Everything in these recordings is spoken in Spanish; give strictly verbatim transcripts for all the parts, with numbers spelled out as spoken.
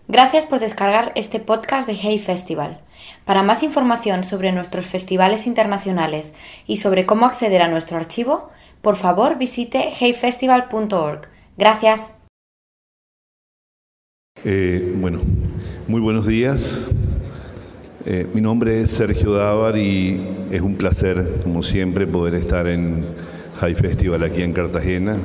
Gracias por descargar este podcast de Hey Festival. Para más información sobre nuestros festivales internacionales y sobre cómo acceder a nuestro archivo, por favor visite hey festival punto org. Gracias. Eh, bueno, muy buenos días. Eh, mi nombre es Sergio Dávar y es un placer, como siempre, poder estar en Hey Festival aquí en Cartagena.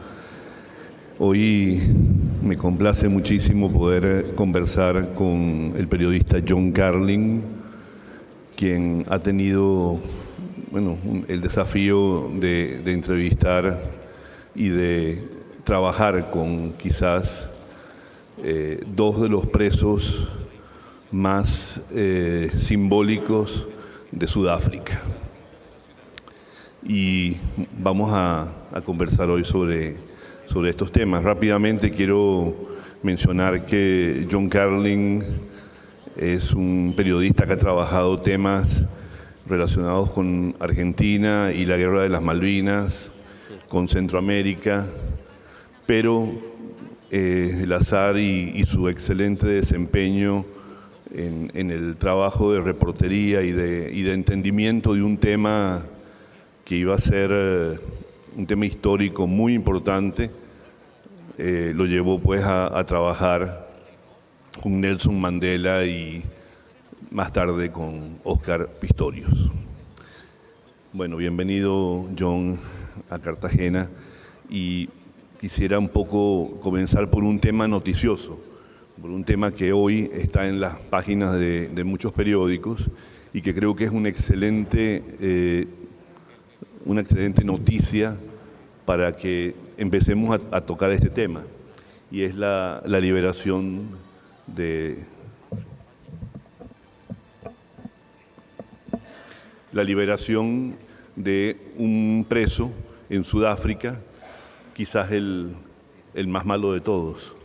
Hoy me complace muchísimo poder conversar con el periodista John Carlin, quien ha tenido bueno, el desafío de, de entrevistar y de trabajar con quizás eh, dos de los presos más eh, simbólicos de Sudáfrica. Y vamos a, a conversar hoy sobre, sobre estos temas. Rápidamente quiero mencionar que John Carlin es un periodista que ha trabajado temas relacionados con Argentina y la Guerra de las Malvinas, con Centroamérica, pero eh, el azar y, y su excelente desempeño en, en el trabajo de reportería y de, y de entendimiento de un tema que iba a ser eh, un tema histórico muy importante, eh, lo llevó pues a, a trabajar con Nelson Mandela y más tarde con Óscar Pistorius. Bueno, bienvenido John a Cartagena y quisiera un poco comenzar por un tema noticioso, por un tema que hoy está en las páginas de, de muchos periódicos y que creo que es una excelente, eh, una excelente noticia para que empecemos a, a tocar este tema, y es la, la liberación de la liberación de un preso en Sudáfrica, quizás el, el más malo de todos.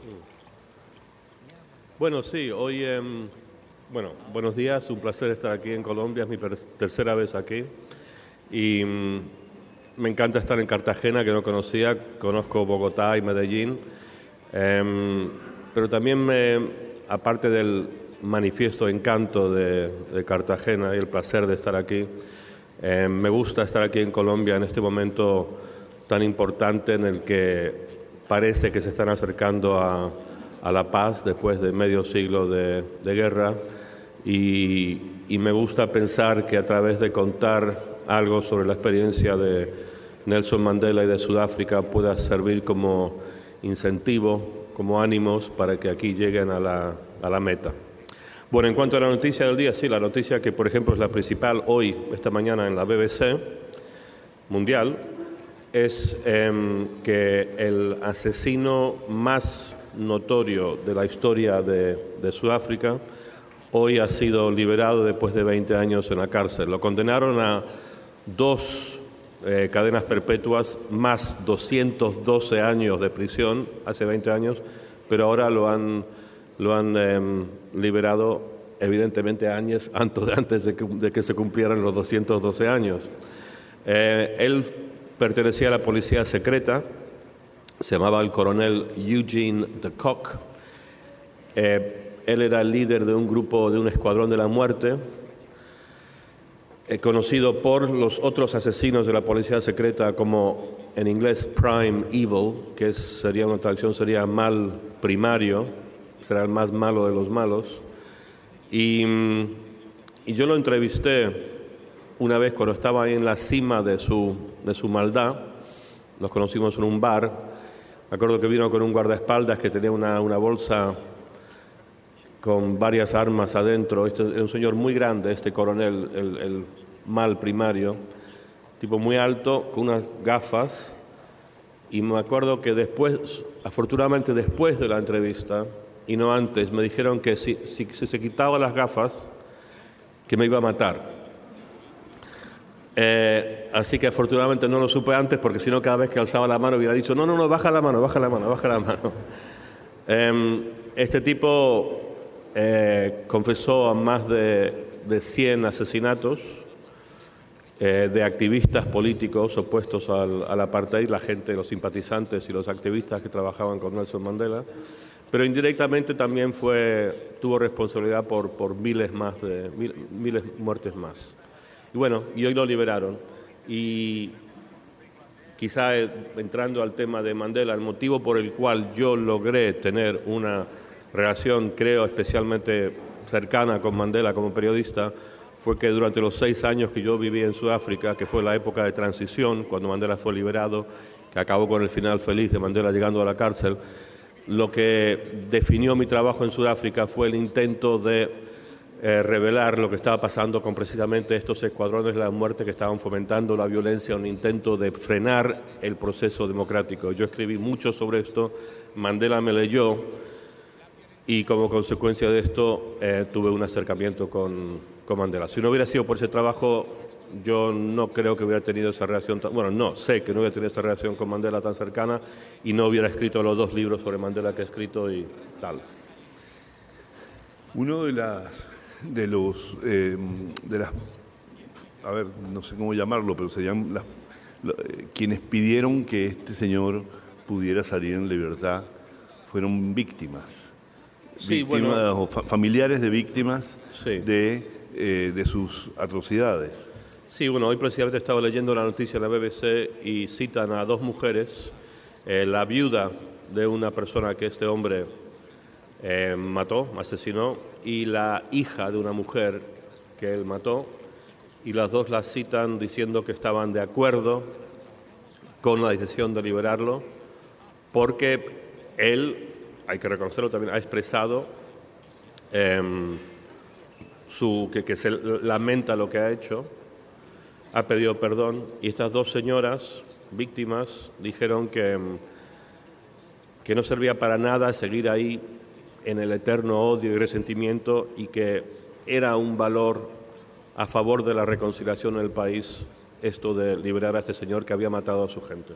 Bueno, sí, hoy, eh, bueno, buenos días, un placer estar aquí en Colombia, es mi tercera vez aquí y um, me encanta estar en Cartagena, que no conocía, conozco Bogotá y Medellín, eh, pero también me, aparte del manifiesto encanto de, de Cartagena y el placer de estar aquí, eh, me gusta estar aquí en Colombia en este momento tan importante en el que parece que se están acercando a a la paz después de medio siglo de, de guerra y, y me gusta pensar que a través de contar algo sobre la experiencia de Nelson Mandela y de Sudáfrica pueda servir como incentivo, como ánimos para que aquí lleguen a la, a la meta. Bueno, en cuanto a la noticia del día, sí, la noticia que por ejemplo es la principal hoy, esta mañana en la B B C mundial, es eh, que el asesino más notorio de la historia de, de Sudáfrica hoy ha sido liberado después de veinte años en la cárcel. Lo condenaron a dos eh, cadenas perpetuas más doscientos doce años de prisión hace veinte años, pero ahora lo han, lo han eh, liberado evidentemente años antes, antes de, que, de que se cumplieran los doscientos doce años. Eh, él pertenecía a la policía secreta. Se llamaba el coronel Eugene de Kock. Eh, él era el líder de un grupo, de un escuadrón de la muerte, eh, conocido por los otros asesinos de la policía secreta como, en inglés, Prime Evil, que es, sería una traducción, sería mal primario, será el más malo de los malos. Y, y yo lo entrevisté una vez cuando estaba ahí en la cima de su, de su maldad. Nos conocimos en un bar. Me acuerdo que vino con un guardaespaldas que tenía una, una bolsa con varias armas adentro. Este era un señor muy grande, este coronel, el, el mal primario, tipo muy alto, con unas gafas. Y me acuerdo que después, afortunadamente después de la entrevista, y no antes, me dijeron que si, si, si se quitaba las gafas, que me iba a matar. Eh, así que afortunadamente no lo supe antes, porque si no cada vez que alzaba la mano hubiera dicho no, no, no, baja la mano, baja la mano, baja la mano. Eh, este tipo eh, confesó a más de, de cien asesinatos eh, de activistas políticos opuestos al, al apartheid, la gente, los simpatizantes y los activistas que trabajaban con Nelson Mandela. pero indirectamente también fue, tuvo responsabilidad por, por miles más de mil, miles muertes más. Y bueno, y hoy lo liberaron. Y quizá entrando al tema de Mandela, el motivo por el cual yo logré tener una relación, creo, especialmente cercana con Mandela como periodista, fue que durante los seis años que yo viví en Sudáfrica, que fue la época de transición, cuando Mandela fue liberado, que acabó con el final feliz de Mandela llegando a la cárcel, lo que definió mi trabajo en Sudáfrica fue el intento de eh, revelar lo que estaba pasando con precisamente estos escuadrones de la muerte que estaban fomentando la violencia, un intento de frenar el proceso democrático. Yo escribí mucho sobre esto, Mandela me leyó y como consecuencia de esto eh, tuve un acercamiento con, con Mandela. Si no hubiera sido por ese trabajo, yo no creo que hubiera tenido esa relación, tan, bueno, no, sé que no hubiera tenido esa relación con Mandela tan cercana y no hubiera escrito los dos libros sobre Mandela que he escrito y tal. Uno de las, de los, eh, de las, a ver, no sé cómo llamarlo, pero serían las, lo, eh, quienes pidieron que este señor pudiera salir en libertad fueron víctimas. Sí, víctimas bueno, o fa familiares de víctimas sí. de, eh, de sus atrocidades. Sí, bueno, hoy precisamente estaba leyendo la noticia en la B B C y citan a dos mujeres, eh, la viuda de una persona que este hombre eh, mató, asesinó, y la hija de una mujer que él mató, y las dos las citan diciendo que estaban de acuerdo con la decisión de liberarlo, porque él, hay que reconocerlo también, ha expresado eh, su, que, que se lamenta lo que ha hecho, ha pedido perdón, y estas dos señoras víctimas dijeron que, que no servía para nada seguir ahí en el eterno odio y resentimiento y que era un valor a favor de la reconciliación en el país esto de liberar a este señor que había matado a su gente.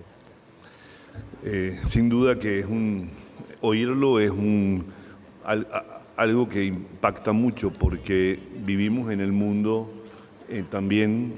Eh, sin duda que es un, oírlo es un, al, a, algo que impacta mucho porque vivimos en el mundo Eh, también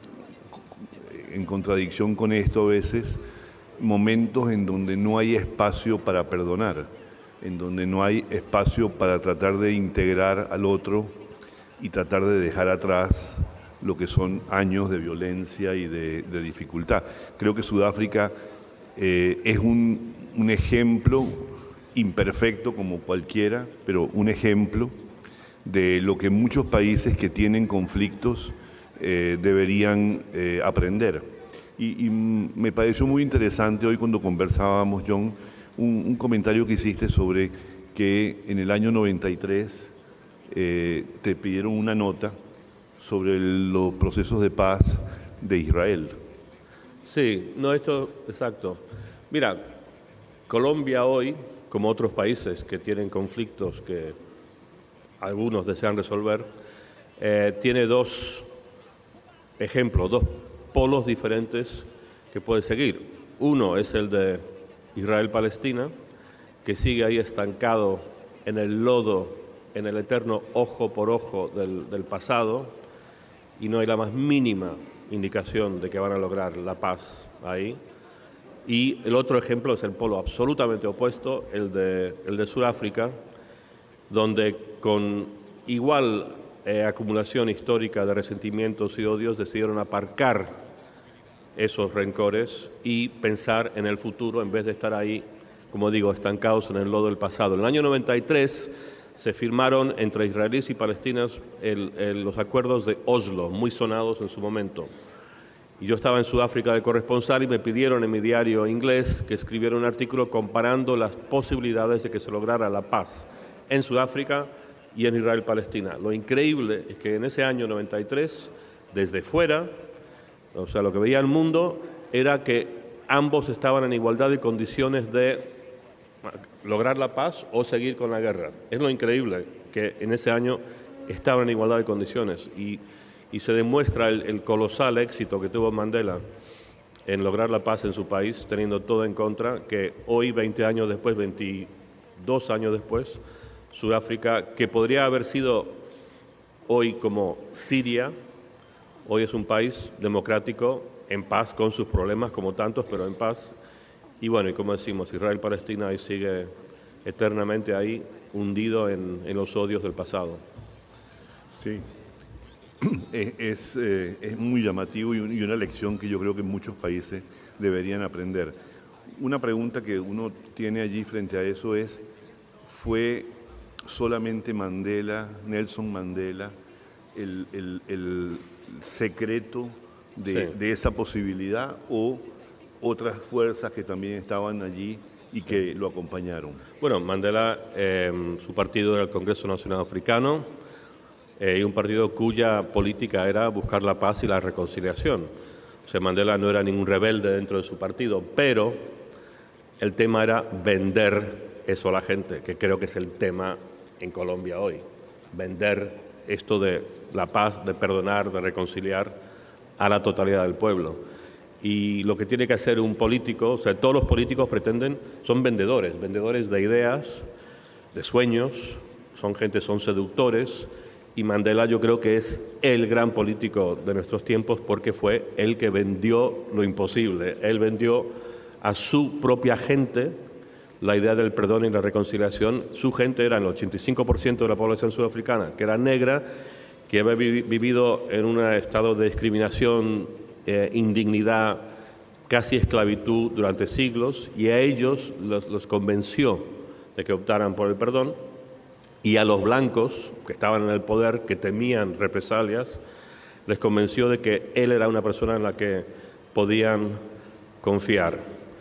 en contradicción con esto a veces, momentos en donde no hay espacio para perdonar, en donde no hay espacio para tratar de integrar al otro y tratar de dejar atrás lo que son años de violencia y de, de dificultad. Creo que Sudáfrica eh, es un, un ejemplo imperfecto como cualquiera, pero un ejemplo de lo que muchos países que tienen conflictos Eh, deberían eh, aprender. Y, y me pareció muy interesante hoy cuando conversábamos, John, un, un comentario que hiciste sobre que en el año noventa y tres eh, te pidieron una nota sobre el, los procesos de paz de Israel. Sí, no, esto, exacto. Mira, Colombia hoy, como otros países que tienen conflictos que algunos desean resolver, eh, tiene dos ejemplos, dos polos diferentes que puede seguir. Uno es el de Israel-Palestina, que sigue ahí estancado en el lodo, en el eterno ojo por ojo del, del pasado, y no hay la más mínima indicación de que van a lograr la paz ahí. Y el otro ejemplo es el polo absolutamente opuesto, el de, el de Sudáfrica, donde con igual Eh, acumulación histórica de resentimientos y odios, decidieron aparcar esos rencores y pensar en el futuro en vez de estar ahí, como digo, estancados en el lodo del pasado. En el año noventa y tres se firmaron entre israelíes y palestinos el, el, los acuerdos de Oslo, muy sonados en su momento. Y yo estaba en Sudáfrica de corresponsal y me pidieron en mi diario inglés que escribiera un artículo comparando las posibilidades de que se lograra la paz en Sudáfrica y en Israel-Palestina. Lo increíble es que en ese año noventa y tres, desde fuera, o sea, lo que veía el mundo era que ambos estaban en igualdad de condiciones de lograr la paz o seguir con la guerra. Es lo increíble, que en ese año estaban en igualdad de condiciones y, y se demuestra el, el colosal éxito que tuvo Mandela en lograr la paz en su país, teniendo todo en contra, que hoy, veinte años después, veintidós años después, Sudáfrica, que podría haber sido hoy como Siria, hoy es un país democrático, en paz, con sus problemas como tantos, pero en paz. Y bueno, y como decimos, Israel-Palestina ahí sigue eternamente ahí, hundido en, en los odios del pasado. Sí, es, es, eh, es muy llamativo y, un, y una lección que yo creo que muchos países deberían aprender. Una pregunta que uno tiene allí frente a eso es, ¿fue solamente Mandela, Nelson Mandela, el, el, el secreto de, sí. de esa posibilidad o otras fuerzas que también estaban allí y que sí. lo acompañaron? Bueno, Mandela, eh, su partido era el Congreso Nacional Africano, eh, y un partido cuya política era buscar la paz y la reconciliación. O sea, Mandela no era ningún rebelde dentro de su partido, pero el tema era vender eso a la gente, que creo que es el tema en Colombia hoy. Vender esto de la paz, de perdonar, de reconciliar a la totalidad del pueblo. Y lo que tiene que hacer un político, o sea, todos los políticos pretenden, son vendedores, vendedores de ideas, de sueños, son gente, son seductores, y Mandela yo creo que es el gran político de nuestros tiempos porque fue el que vendió lo imposible. Él vendió a su propia gente la idea del perdón y la reconciliación. Su gente era el ochenta y cinco por ciento de la población sudafricana, que era negra, que había vivido en un estado de discriminación, eh, indignidad, casi esclavitud durante siglos, y a ellos los, los convenció de que optaran por el perdón, y a los blancos, que estaban en el poder, que temían represalias, les convenció de que él era una persona en la que podían confiar.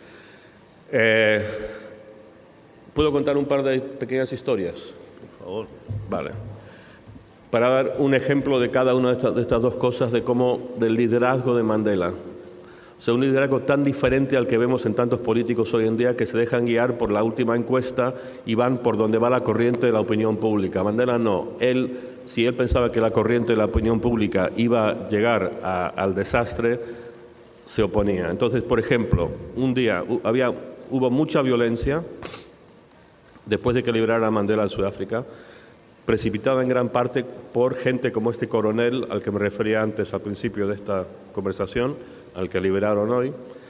Eh, ¿Puedo contar un par de pequeñas historias? Por favor. Vale. Para dar un ejemplo de cada una de estas, de estas dos cosas, de cómo, del liderazgo de Mandela. O sea, un liderazgo tan diferente al que vemos en tantos políticos hoy en día que se dejan guiar por la última encuesta y van por donde va la corriente de la opinión pública. Mandela no. Él, si él pensaba que la corriente de la opinión pública iba a llegar a, al desastre, se oponía. Entonces, por ejemplo, un día había, hubo mucha violencia después de que liberara a Mandela en Sudáfrica, precipitada en gran parte por gente como este coronel al que me refería antes al principio de esta conversación, al que liberaron hoy,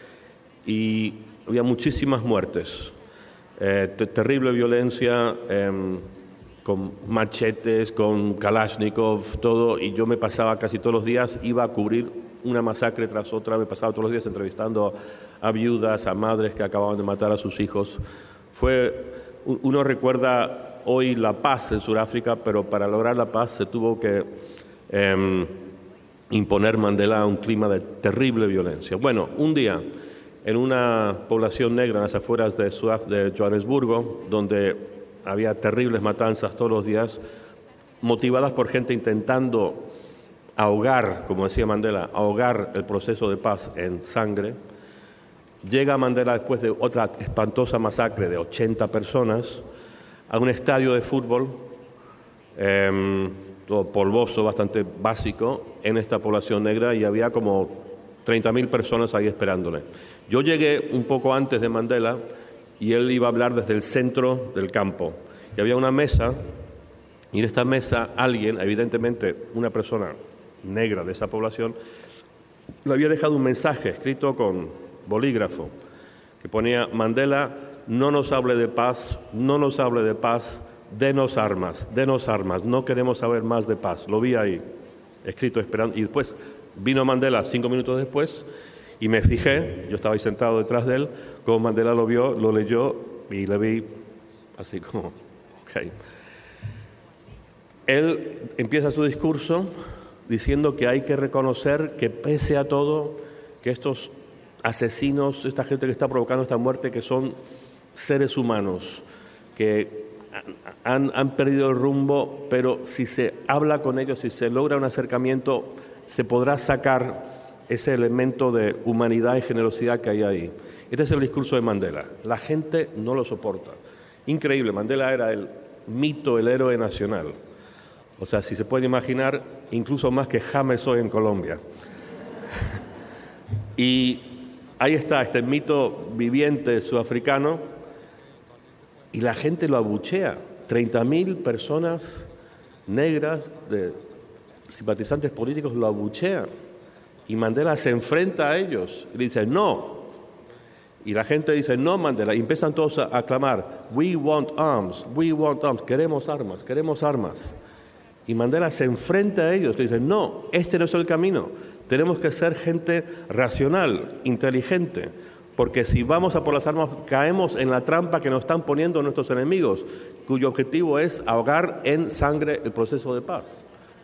y había muchísimas muertes, eh, te terrible violencia, eh, con machetes, con Kalashnikov, todo, y yo me pasaba casi todos los días, iba a cubrir una masacre tras otra, me pasaba todos los días entrevistando a viudas, a madres que acababan de matar a sus hijos. Fue, uno recuerda hoy la paz en Sudáfrica, pero para lograr la paz se tuvo que eh, imponer Mandela un clima de terrible violencia. Bueno, un día, en una población negra en las afueras de, Sudaf de Johannesburgo, donde había terribles matanzas todos los días, motivadas por gente intentando ahogar, como decía Mandela, ahogar el proceso de paz en sangre, llega Mandela después de otra espantosa masacre de ochenta personas a un estadio de fútbol, eh, todo polvoso, bastante básico, en esta población negra, y había como treinta mil personas ahí esperándole. Yo llegué un poco antes de Mandela y él iba a hablar desde el centro del campo. Y había una mesa, y en esta mesa alguien, evidentemente una persona negra de esa población, le había dejado un mensaje escrito con bolígrafo que ponía: Mandela, no nos hable de paz, no nos hable de paz, denos armas, denos armas, no queremos saber más de paz. Lo vi ahí, escrito, esperando. Y después vino Mandela cinco minutos después y me fijé, yo estaba ahí sentado detrás de él, como Mandela lo vio, lo leyó y le vi así como, ok. Él empieza su discurso diciendo que hay que reconocer que pese a todo, que estos asesinos, esta gente que está provocando esta muerte, que son seres humanos, que han, han perdido el rumbo, pero si se habla con ellos, si se logra un acercamiento, se podrá sacar ese elemento de humanidad y generosidad que hay ahí. Este es el discurso de Mandela. La gente no lo soporta. Increíble, Mandela era el mito, el héroe nacional. O sea, si se puede imaginar, incluso más que James hoy en Colombia. Y ahí está, este mito viviente sudafricano, y la gente lo abuchea. treinta mil personas negras, de simpatizantes políticos, lo abuchean. Y Mandela se enfrenta a ellos y dice, no. Y la gente dice, no, Mandela, y empiezan todos a, a clamar, we want arms, we want arms, queremos armas, queremos armas. Y Mandela se enfrenta a ellos y dice, no, este no es el camino, tenemos que ser gente racional, inteligente, porque si vamos a por las armas caemos en la trampa que nos están poniendo nuestros enemigos, cuyo objetivo es ahogar en sangre el proceso de paz.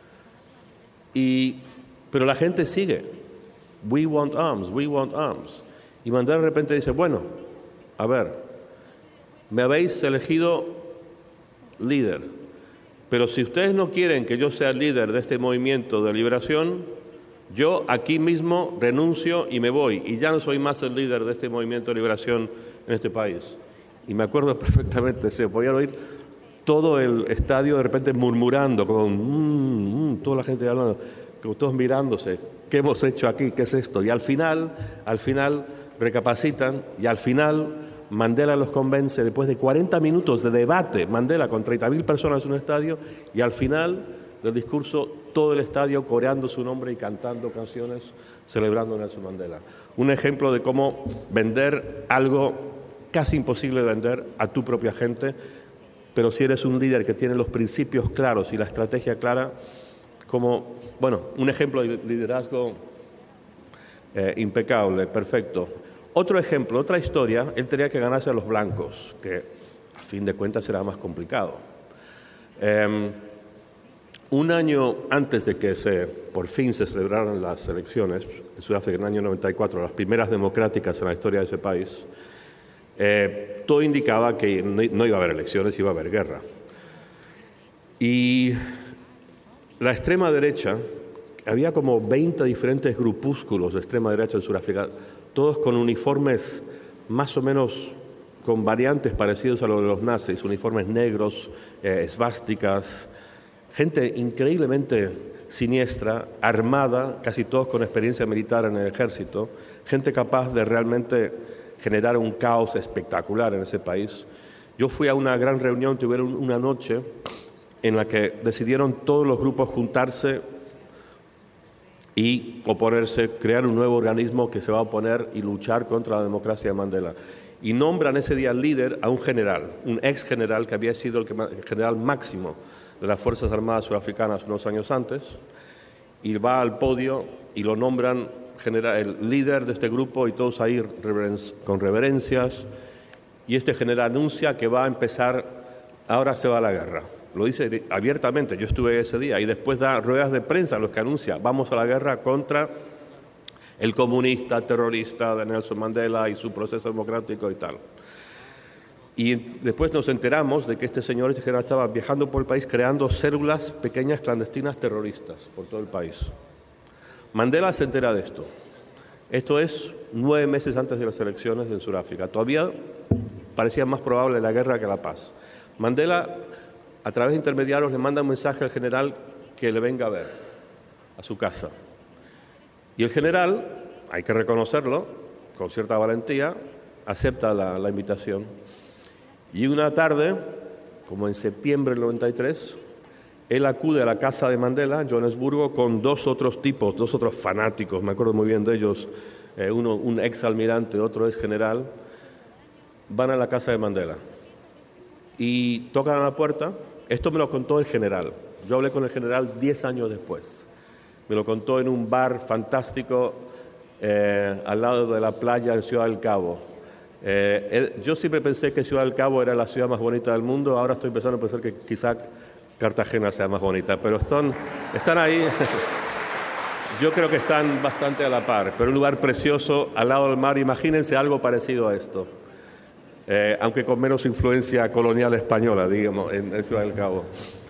Y, pero la gente sigue, we want arms, we want arms. Y Mandela de repente dice, bueno, a ver, me habéis elegido líder, pero si ustedes no quieren que yo sea el líder de este movimiento de liberación, yo aquí mismo renuncio y me voy, y ya no soy más el líder de este movimiento de liberación en este país. Y me acuerdo perfectamente, se podía oír todo el estadio de repente murmurando, con mmm, mmm, toda la gente hablando, como todos mirándose, ¿qué hemos hecho aquí? ¿Qué es esto? Y al final, al final recapacitan y al final Mandela los convence después de cuarenta minutos de debate, Mandela con treinta mil personas en un estadio, y al final del discurso todo el estadio coreando su nombre y cantando canciones celebrando a Nelson Mandela. Un ejemplo de cómo vender algo casi imposible de vender a tu propia gente, pero si eres un líder que tiene los principios claros y la estrategia clara, como, bueno, un ejemplo de liderazgo eh, impecable, perfecto. Otro ejemplo, otra historia, él tenía que ganarse a los blancos, que a fin de cuentas era más complicado. Eh, un año antes de que se, por fin se celebraran las elecciones en Sudáfrica en el año noventa y cuatro, las primeras democráticas en la historia de ese país, eh, todo indicaba que no, no iba a haber elecciones, iba a haber guerra. Y la extrema derecha, había como veinte diferentes grupúsculos de extrema derecha en Sudáfrica, todos con uniformes más o menos con variantes parecidos a los de los nazis, uniformes negros, eh, esvásticas, gente increíblemente siniestra, armada, casi todos con experiencia militar en el ejército, gente capaz de realmente generar un caos espectacular en ese país. Yo fui a una gran reunión, tuvieron una noche en la que decidieron todos los grupos juntarse y oponerse, crear un nuevo organismo que se va a oponer y luchar contra la democracia de Mandela. Y nombran ese día líder a un general, un ex general que había sido el, que, el general máximo de las Fuerzas Armadas Sudafricanas unos años antes, y va al podio y lo nombran general, el líder de este grupo, y todos ahí reverenci- con reverencias, y este general anuncia que va a empezar, ahora se va a la guerra. Lo dice abiertamente, yo estuve ese día, y después da ruedas de prensa en los que anuncia, vamos a la guerra contra el comunista terrorista de Nelson Mandela y su proceso democrático y tal. Y después nos enteramos de que este señor, este general, estaba viajando por el país creando células pequeñas clandestinas terroristas por todo el país. Mandela se entera de esto. Esto es nueve meses antes de las elecciones en Sudáfrica. Todavía parecía más probable la guerra que la paz. Mandela, a través de intermediarios, le manda un mensaje al general que le venga a ver a su casa. Y el general, hay que reconocerlo, con cierta valentía, acepta la, la invitación. Y una tarde, como en septiembre del noventa y tres, él acude a la casa de Mandela, en Johannesburgo, con dos otros tipos, dos otros fanáticos, me acuerdo muy bien de ellos, eh, uno un ex almirante, otro ex general, van a la casa de Mandela. Y tocan a la puerta. Esto me lo contó el general. Yo hablé con el general diez años después. Me lo contó en un bar fantástico eh, al lado de la playa de Ciudad del Cabo. Eh, eh, yo siempre pensé que Ciudad del Cabo era la ciudad más bonita del mundo. Ahora estoy empezando a pensar que quizá Cartagena sea más bonita. Pero están, están ahí. Yo creo que están bastante a la par. Pero un lugar precioso al lado del mar. Imagínense algo parecido a esto. Eh, aunque con menos influencia colonial española, digamos, en, en Ciudad del Cabo.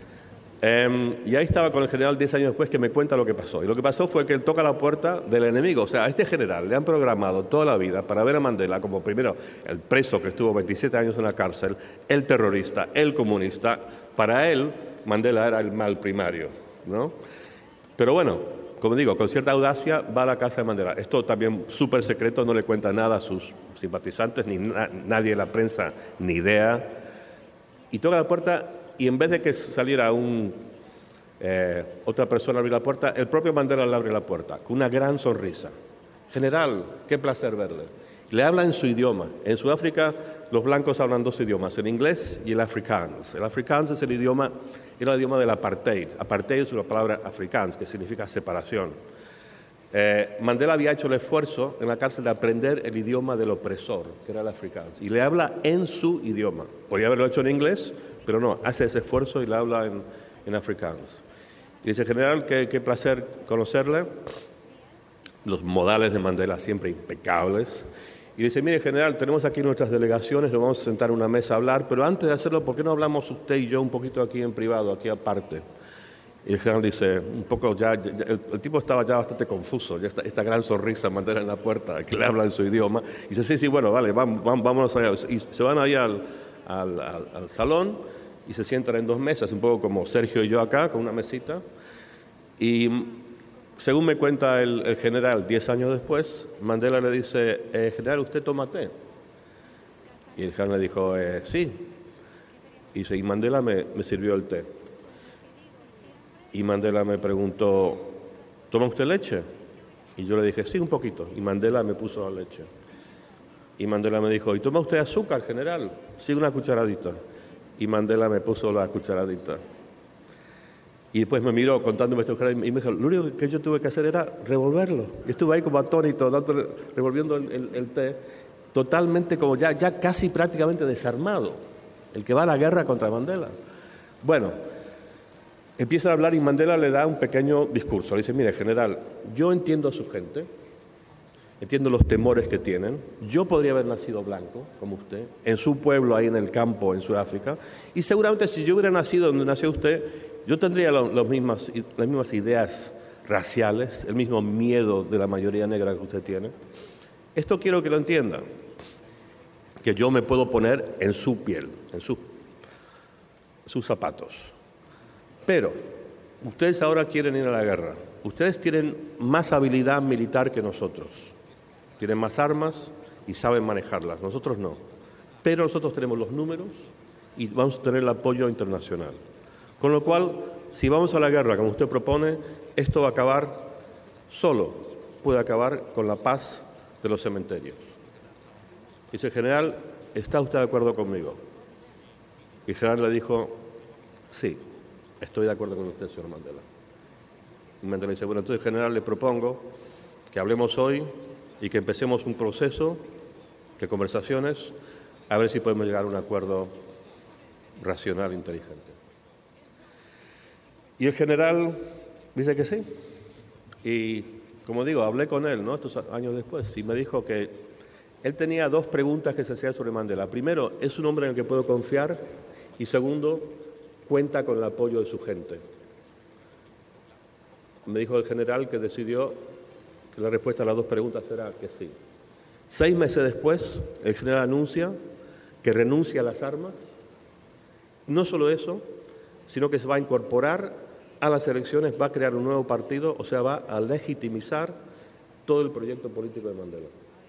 Eh, y ahí estaba con el general diez años después, que me cuenta lo que pasó. Y lo que pasó fue que él toca la puerta del enemigo. O sea, a este general le han programado toda la vida para ver a Mandela como primero el preso que estuvo veintisiete años en la cárcel, el terrorista, el comunista. Para él, Mandela era el mal primario, ¿no? Pero bueno, como digo, con cierta audacia va a la casa de Mandela. Esto también súper secreto, no le cuenta nada a sus simpatizantes, ni na- nadie en la prensa, ni idea. Y toca la puerta, y en vez de que saliera un, eh, otra persona a abrir la puerta, el propio Mandela le abre la puerta, con una gran sonrisa. General, qué placer verle. Le habla en su idioma. En Sudáfrica los blancos hablan dos idiomas, el inglés y el afrikaans. El afrikaans es el idioma, era el idioma del apartheid. Apartheid es una palabra afrikaans que significa separación. Eh, Mandela había hecho el esfuerzo en la cárcel de aprender el idioma del opresor, que era el afrikaans, y le habla en su idioma. Podría haberlo hecho en inglés, pero no, hace ese esfuerzo y le habla en, en afrikaans. Y dice, general, qué, qué placer conocerle. Los modales de Mandela siempre impecables. Y dice, mire, general, tenemos aquí nuestras delegaciones, nos vamos a sentar en una mesa a hablar, pero antes de hacerlo, ¿por qué no hablamos usted y yo un poquito aquí en privado, aquí aparte? Y el general dice, un poco ya, ya el, el tipo estaba ya bastante confuso, ya esta, esta gran sonrisa Mandela en la puerta, que le habla en su idioma, y dice, sí, sí, bueno, vale, vamos, vamos, vámonos allá. Y se van ahí al, al, al, al salón y se sientan en dos mesas, un poco como Sergio y yo acá, con una mesita, y según me cuenta el, el general, diez años después, Mandela le dice, eh, general, ¿usted toma té? Y el general le dijo, eh, sí. Y, dice, y Mandela me, me sirvió el té. Y Mandela me preguntó, ¿toma usted leche? Y yo le dije, sí, un poquito. Y Mandela me puso la leche. Y Mandela me dijo, ¿y toma usted azúcar, general? Sí, una cucharadita. Y Mandela me puso la cucharadita. Y después me miró contándome esto y me dijo, lo único que yo tuve que hacer era revolverlo. Y estuve ahí como atónito, dándole, revolviendo el, el, el té, totalmente como ya, ya casi prácticamente desarmado, el que va a la guerra contra Mandela. Bueno, empieza a hablar y Mandela le da un pequeño discurso. Le dice, mire, general, yo entiendo a su gente, entiendo los temores que tienen. Yo podría haber nacido blanco, como usted, en su pueblo, ahí en el campo, en Sudáfrica. Y seguramente si yo hubiera nacido donde nació usted, yo tendría lo, los mismas, las mismas ideas raciales, el mismo miedo de la mayoría negra que usted tiene. Esto quiero que lo entienda, que yo me puedo poner en su piel, en su, sus zapatos. Pero ustedes ahora quieren ir a la guerra. Ustedes tienen más habilidad militar que nosotros. Tienen más armas y saben manejarlas. Nosotros no. Pero nosotros tenemos los números y vamos a tener el apoyo internacional. Con lo cual, si vamos a la guerra, como usted propone, esto va a acabar solo. Puede acabar con la paz de los cementerios. Dice, general, ¿está usted de acuerdo conmigo? Y el general le dijo, sí, estoy de acuerdo con usted, señor Mandela. Y Mandela dice, bueno, entonces, general, le propongo que hablemos hoy y que empecemos un proceso de conversaciones a ver si podemos llegar a un acuerdo racional, inteligente. Y el general dice que sí. Y, como digo, hablé con él, ¿no?, estos años después, y me dijo que él tenía dos preguntas que se hacían sobre Mandela. Primero, ¿es un hombre en el que puedo confiar? Y segundo, ¿cuenta con el apoyo de su gente? Me dijo el general que decidió que la respuesta a las dos preguntas era que sí. Seis meses después, el general anuncia que renuncia a las armas. No solo eso, sino que se va a incorporar a las elecciones, va a crear un nuevo partido, o sea, va a legitimizar todo el proyecto político de Mandela.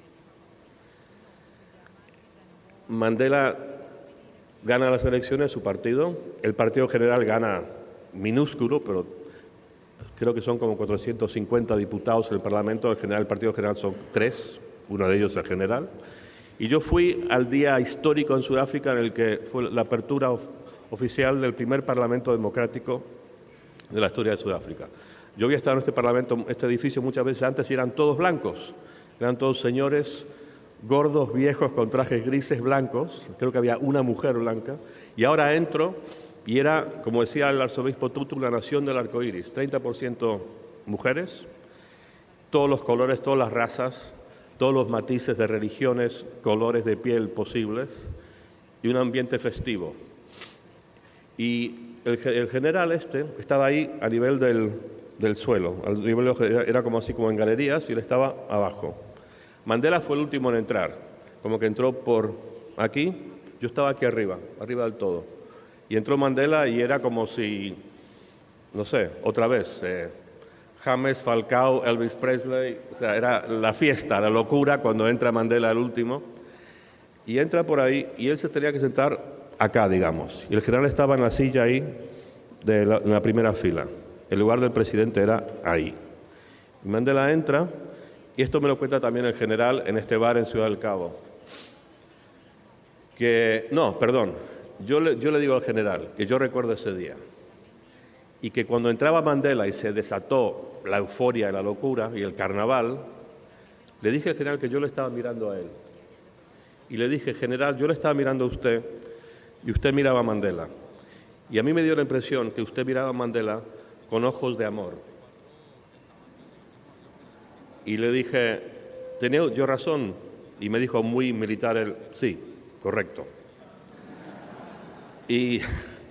Mandela gana las elecciones, su partido, el Partido General gana minúsculo, pero creo que son como cuatrocientos cincuenta diputados en el Parlamento, el, general, el Partido General son tres, uno de ellos el general, y yo fui al día histórico en Sudáfrica en el que fue la apertura of, oficial del primer Parlamento democrático de la historia de Sudáfrica. Yo había estado en este Parlamento, este edificio muchas veces antes y eran todos blancos, eran todos señores gordos, viejos, con trajes grises blancos, creo que había una mujer blanca, y ahora entro y era, como decía el arzobispo Tutu, la nación del arco iris, treinta por ciento mujeres, todos los colores, todas las razas, todos los matices de religiones, colores de piel posibles, y un ambiente festivo. Y el, el general este estaba ahí a nivel del, del suelo, al nivel, era como así como en galerías, y él estaba abajo. Mandela fue el último en entrar, como que entró por aquí, yo estaba aquí arriba, arriba del todo. Y entró Mandela y era como si, no sé, otra vez, eh, James, Falcao, Elvis Presley, o sea, era la fiesta, la locura cuando entra Mandela el último. Y entra por ahí y él se tenía que sentar acá, digamos. Y el general estaba en la silla ahí, de la, en la primera fila. El lugar del presidente era ahí. Y Mandela entra y esto me lo cuenta también el general en este bar en Ciudad del Cabo, que, no, perdón, yo le, yo le digo al general que yo recuerdo ese día, y que cuando entraba Mandela y se desató la euforia y la locura y el carnaval, le dije al general que yo le estaba mirando a él. Y le dije, general, yo le estaba mirando a usted y usted miraba a Mandela. Y a mí me dio la impresión que usted miraba a Mandela con ojos de amor. Y le dije, ¿tenía yo razón? Y me dijo muy militar él, sí, correcto. Y...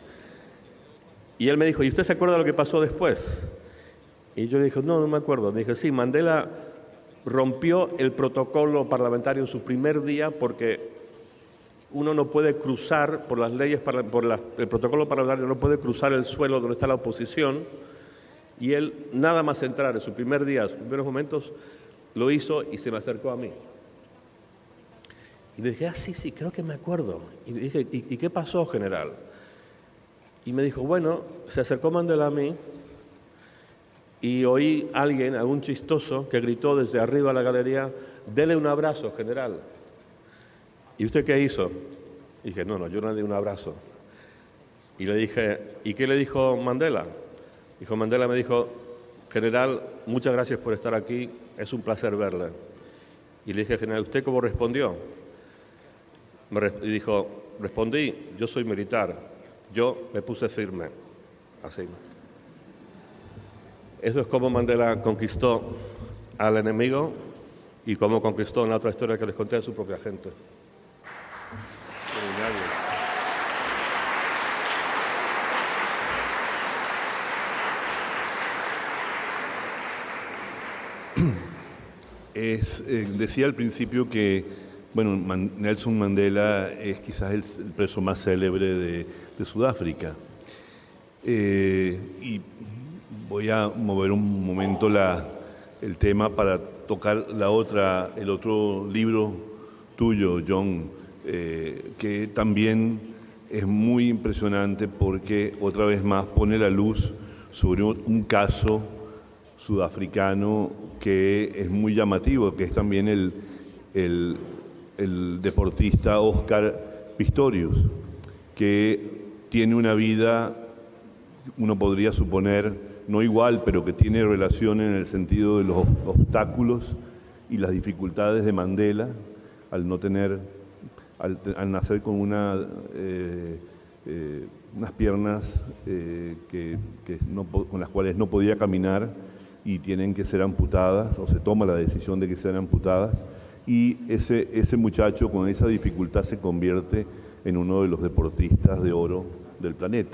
Y él me dijo, ¿y usted se acuerda de lo que pasó después? Y yo le dije, no, no me acuerdo. Me dije, sí, Mandela rompió el protocolo parlamentario en su primer día porque uno no puede cruzar, por las leyes, por la, el protocolo parlamentario no puede cruzar el suelo donde está la oposición. Y él, nada más entrar en su primer día, en sus primeros momentos, lo hizo y se me acercó a mí. Y le dije, ah, sí, sí, creo que me acuerdo. Y le dije, ¿y, y qué pasó, general? Y me dijo, bueno, se acercó Mandela a mí y oí a alguien, a un chistoso, que gritó desde arriba de la galería, dele un abrazo, general. ¿Y usted qué hizo? Y dije, no, no, yo no le di un abrazo. Y le dije, ¿y qué le dijo Mandela? Dijo, Mandela me dijo, general, muchas gracias por estar aquí, es un placer verle. Y le dije, general, ¿usted cómo respondió? Me re- y dijo, respondí, yo soy militar. Yo me puse firme, así. Eso es como Mandela conquistó al enemigo y cómo conquistó en la otra historia que les conté a su propia gente. Es, eh, decía al principio que bueno, Man- Nelson Mandela es quizás el, el preso más célebre de, de Sudáfrica. Eh, y voy a mover un momento la, el tema para tocar la otra, el otro libro tuyo, John, eh, que también es muy impresionante porque otra vez más pone la luz sobre un, un caso sudafricano que es muy llamativo, que es también el, el, el deportista Oscar Pistorius, que tiene una vida, uno podría suponer, no igual, pero que tiene relación en el sentido de los obstáculos y las dificultades de Mandela al no tener, al, al nacer con una, eh, eh, unas piernas eh, que, que no, con las cuales no podía caminar y tienen que ser amputadas, o se toma la decisión de que sean amputadas, y ese, ese muchacho con esa dificultad se convierte en uno de los deportistas de oro del planeta.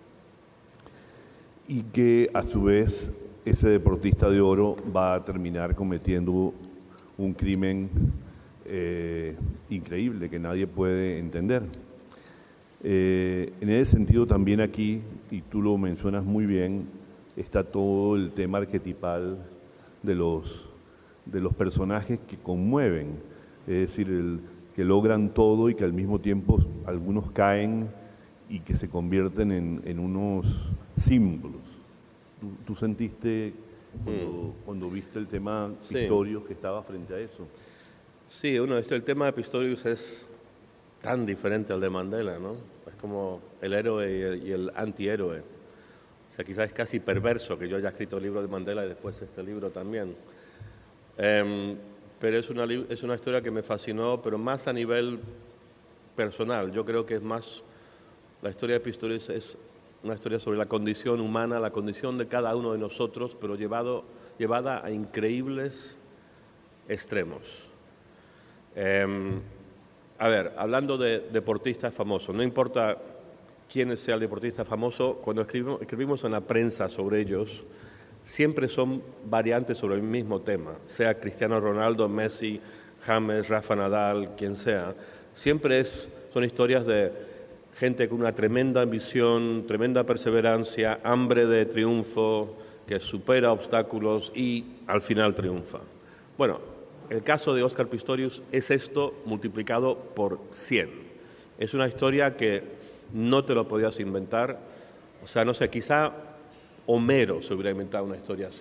Y que a su vez ese deportista de oro va a terminar cometiendo un crimen eh, increíble que nadie puede entender. Eh, en ese sentido también aquí, y tú lo mencionas muy bien, está todo el tema arquetipal de los, de los personajes que conmueven, es decir, el, que logran todo y que al mismo tiempo algunos caen y que se convierten en, en unos símbolos. ¿Tú, tú sentiste cuando, mm. cuando viste el tema Pistorius sí. que estaba frente a eso? Sí, uno, esto, el tema de Pistorius es tan diferente al de Mandela, ¿no? Es como el héroe y el, y el antihéroe. O sea, quizás es casi perverso que yo haya escrito el libro de Mandela y después este libro también. Eh, pero es una, es una historia que me fascinó, pero más a nivel personal. Yo creo que es más, la historia de Pistorius es una historia sobre la condición humana, la condición de cada uno de nosotros, pero llevado, llevada a increíbles extremos. Eh, a ver, hablando de deportistas famosos, no importa quién sea el deportista famoso, cuando escribimos, escribimos en la prensa sobre ellos, siempre son variantes sobre el mismo tema, sea Cristiano Ronaldo, Messi, James, Rafa Nadal, quien sea. Siempre es, son historias de gente con una tremenda ambición, tremenda perseverancia, hambre de triunfo, que supera obstáculos y al final triunfa. Bueno, el caso de Oscar Pistorius es esto multiplicado por cien. Es una historia que no te lo podías inventar. O sea, no sé, quizá Homero se hubiera inventado una historia así.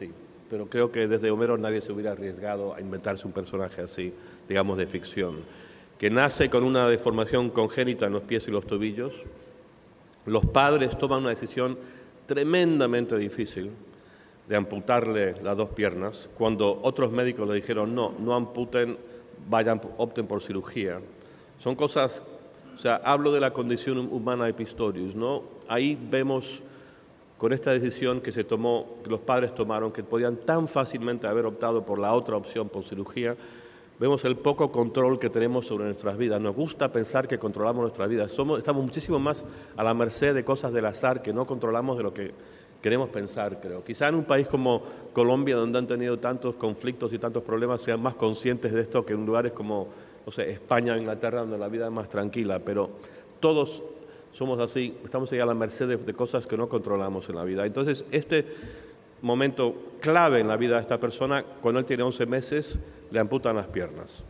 pero creo que desde Homero nadie se hubiera arriesgado a inventarse un personaje así, digamos, de ficción, que nace con una deformación congénita en los pies y los tobillos. Los padres toman una decisión tremendamente difícil de amputarle las dos piernas, cuando otros médicos le dijeron, no, no amputen, vayan, opten por cirugía. Son cosas, o sea, hablo de la condición humana de Pistorius, ¿no? Ahí vemos con esta decisión que se tomó, que los padres tomaron, que podían tan fácilmente haber optado por la otra opción, por cirugía, vemos el poco control que tenemos sobre nuestras vidas. Nos gusta pensar que controlamos nuestras vidas. Somos, estamos muchísimo más a la merced de cosas del azar que no controlamos de lo que queremos pensar, creo. Quizá en un país como Colombia, donde han tenido tantos conflictos y tantos problemas, sean más conscientes de esto que en lugares como, no sé, España o Inglaterra, donde la vida es más tranquila. Pero todos somos así, estamos ahí a la merced de, de cosas que no controlamos en la vida. Entonces, este momento clave en la vida de esta persona, cuando él tiene once meses, le amputan las piernas.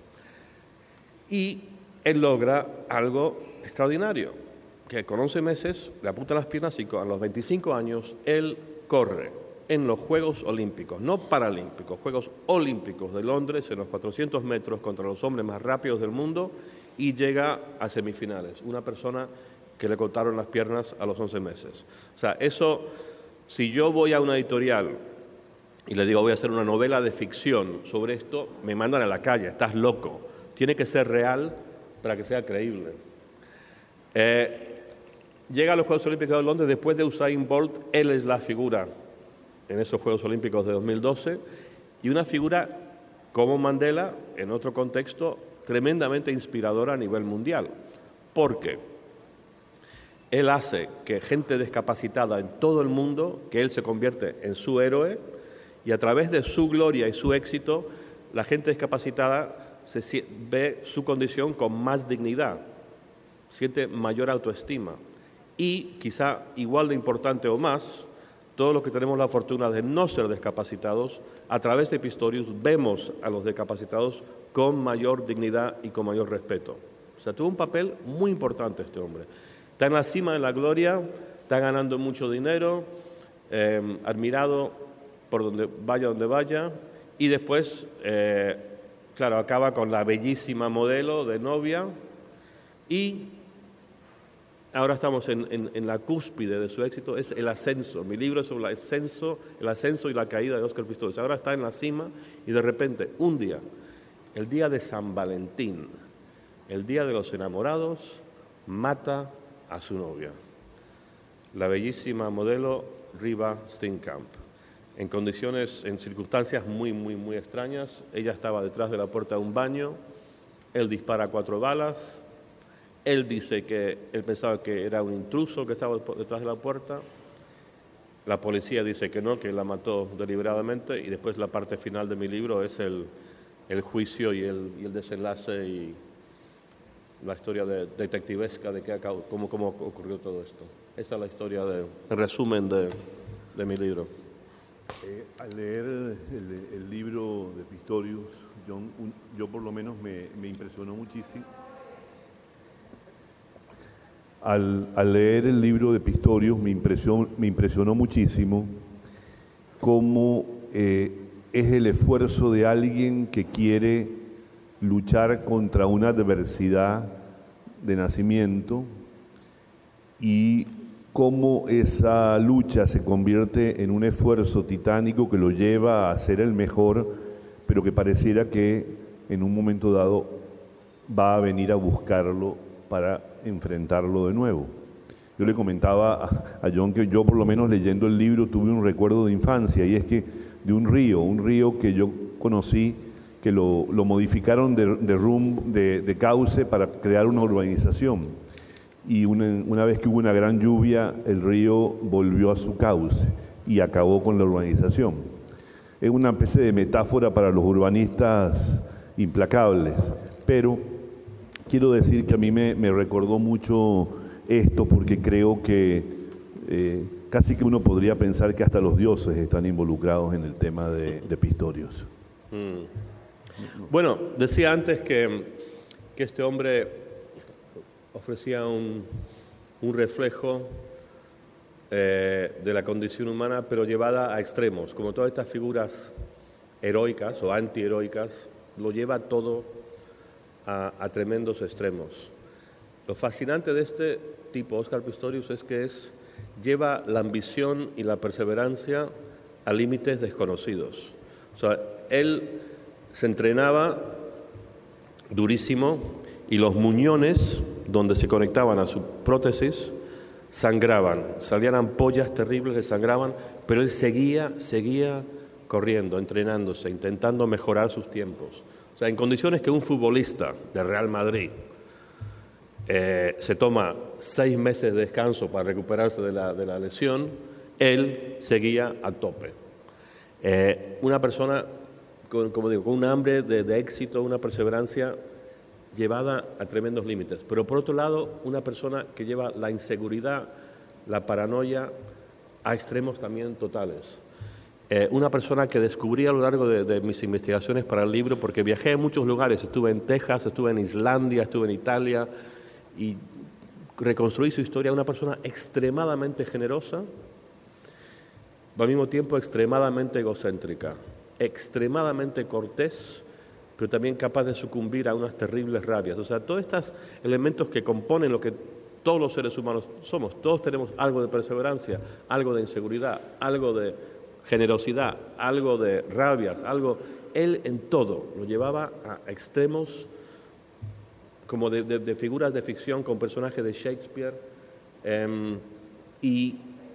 Y él logra algo extraordinario, que con once meses le amputan las piernas y a los veinticinco años él corre en los Juegos Olímpicos, no paralímpicos, Juegos Olímpicos de Londres, en los cuatrocientos metros contra los hombres más rápidos del mundo, y llega a semifinales. Una persona que le cortaron las piernas a los once meses. O sea, eso, si yo voy a una editorial y le digo voy a hacer una novela de ficción sobre esto, me mandan a la calle, estás loco. Tiene que ser real para que sea creíble. Eh, llega a los Juegos Olímpicos de Londres después de Usain Bolt, él es la figura en esos Juegos Olímpicos de dos mil doce, y una figura como Mandela, en otro contexto, tremendamente inspiradora a nivel mundial. ¿Por qué? Él hace que gente discapacitada en todo el mundo, que él se convierte en su héroe, y a través de su gloria y su éxito, la gente discapacitada se ve su condición con más dignidad, siente mayor autoestima. Y quizá igual de importante o más, todos los que tenemos la fortuna de no ser discapacitados, a través de Pistorius vemos a los discapacitados con mayor dignidad y con mayor respeto. O sea, tuvo un papel muy importante este hombre. Está en la cima de la gloria, está ganando mucho dinero, eh, admirado por donde vaya, donde vaya, y después, eh, claro, acaba con la bellísima modelo de novia, y ahora estamos en, en, en la cúspide de su éxito, es el ascenso. Mi libro es sobre el ascenso, el ascenso y la caída de Óscar Pistorius. Ahora está en la cima y de repente, un día, el día de San Valentín, el día de los enamorados, mata a su novia, la bellísima modelo Riva Steenkamp, en condiciones, en circunstancias muy, muy, muy extrañas. Ella estaba detrás de la puerta de un baño, él dispara cuatro balas, él dice que él pensaba que era un intruso que estaba detrás de la puerta, la policía dice que no, que la mató deliberadamente, y después la parte final de mi libro es el, el juicio y el, y el desenlace y la historia de, detectivesca de qué acabó, cómo, cómo ocurrió todo esto. Esa es la historia, de, el resumen de, de mi libro. Eh, al leer el, el libro de Pistorius, John, un, yo por lo menos me, me impresionó muchísimo. Al, al leer el libro de Pistorius me impresionó, me impresionó muchísimo cómo eh, es el esfuerzo de alguien que quiere luchar contra una adversidad de nacimiento y cómo esa lucha se convierte en un esfuerzo titánico que lo lleva a ser el mejor, pero que pareciera que en un momento dado va a venir a buscarlo para enfrentarlo de nuevo. Yo le comentaba a John que yo, por lo menos leyendo el libro, tuve un recuerdo de infancia, y es que de un río, un río que yo conocí, que lo, lo modificaron de, de, rum, de, de cauce para crear una urbanización. Y una, una vez que hubo una gran lluvia, el río volvió a su cauce y acabó con la urbanización. Es una especie de metáfora para los urbanistas implacables, pero quiero decir que a mí me, me recordó mucho esto, porque creo que eh, casi que uno podría pensar que hasta los dioses están involucrados en el tema de, de Pistorius. Mm. Bueno, decía antes que, que este hombre ofrecía un, un reflejo eh, de la condición humana, pero llevada a extremos. Como todas estas figuras heroicas o antiheroicas, lo lleva todo a, a tremendos extremos. Lo fascinante de este tipo, Óscar Pistorius, es que es, lleva la ambición y la perseverancia a límites desconocidos. O sea, él se entrenaba durísimo y los muñones donde se conectaban a su prótesis sangraban, salían ampollas terribles que sangraban, pero él seguía, seguía corriendo, entrenándose, intentando mejorar sus tiempos. O sea, en condiciones que un futbolista de Real Madrid eh, se toma seis meses de descanso para recuperarse de la, de la lesión, él seguía a tope. Eh, una persona, con, como digo, con un hambre de, de éxito, una perseverancia llevada a tremendos límites. Pero por otro lado, una persona que lleva la inseguridad, la paranoia a extremos también totales. Eh, una persona que descubrí a lo largo de, de mis investigaciones para el libro, porque viajé a muchos lugares, estuve en Texas, estuve en Islandia, estuve en Italia, y reconstruí su historia, una persona extremadamente generosa, al mismo tiempo extremadamente egocéntrica, extremadamente cortés, pero también capaz de sucumbir a unas terribles rabias. O sea, todos estos elementos que componen lo que todos los seres humanos somos, todos tenemos algo de perseverancia, algo de inseguridad, algo de generosidad, algo de rabias, algo... Él en todo lo llevaba a extremos como de, de, de figuras de ficción con personajes de Shakespeare. Eh, y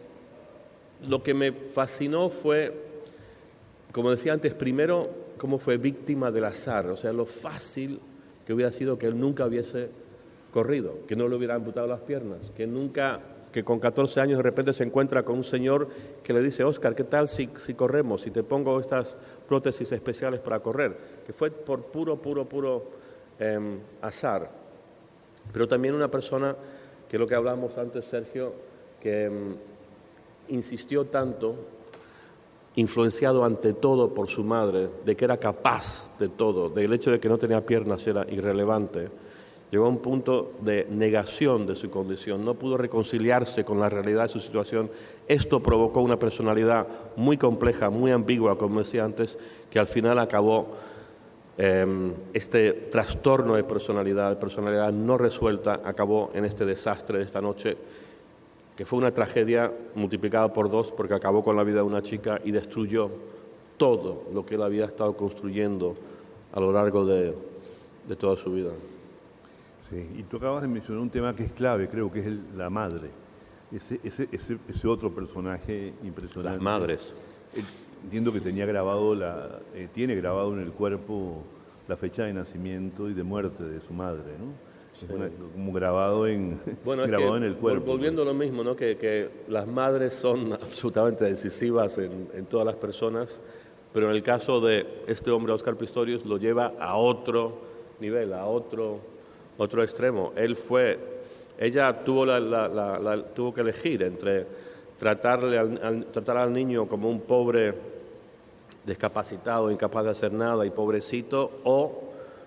lo que me fascinó fue, como decía antes, primero, cómo fue víctima del azar, o sea, lo fácil que hubiera sido que él nunca hubiese corrido, que no le hubiera amputado las piernas, que nunca, que con catorce años de repente se encuentra con un señor que le dice, Óscar, ¿qué tal si, si corremos, si te pongo estas prótesis especiales para correr? Que fue por puro, puro, puro eh, azar. Pero también una persona, que es lo que hablábamos antes, Sergio, que eh, insistió tanto, influenciado ante todo por su madre, de que era capaz de todo, del hecho de que no tenía piernas era irrelevante, llegó a un punto de negación de su condición, no pudo reconciliarse con la realidad de su situación. Esto provocó una personalidad muy compleja, muy ambigua, como decía antes, que al final acabó eh, este trastorno de personalidad, de personalidad no resuelta, acabó en este desastre de esta noche, que fue una tragedia multiplicada por dos porque acabó con la vida de una chica y destruyó todo lo que él había estado construyendo a lo largo de, de toda su vida. Sí, y tú acabas de mencionar un tema que es clave, creo que es el, la madre, ese, ese, ese, ese otro personaje impresionante. Las madres. Entiendo que tenía grabado la, eh, tiene grabado en el cuerpo la fecha de nacimiento y de muerte de su madre, ¿no? Sí. Una, como grabado en, bueno, grabado que, en el cuerpo. Volviendo a lo mismo, ¿no? que, que las madres son absolutamente decisivas en, en todas las personas, pero en el caso de este hombre, Óscar Pistorius, lo lleva a otro nivel, a otro, otro extremo. Él fue, ella tuvo, la, la, la, la, tuvo que elegir entre tratarle al, al, tratar al niño como un pobre discapacitado, incapaz de hacer nada y pobrecito, o